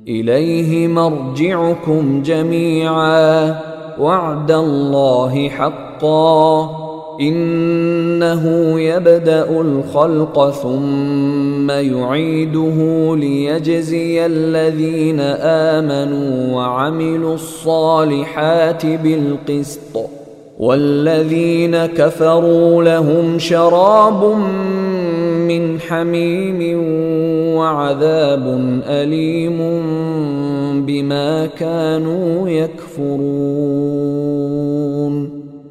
إليه مرجعكم جميعا وعد الله حقا إنه يبدأ الخلق ثم يعيده ليجزي الذين آمنوا وعملوا الصالحات بالقسط والذين كفروا لهم شراب من حميم وعذاب أليم بما كانوا يكفرون.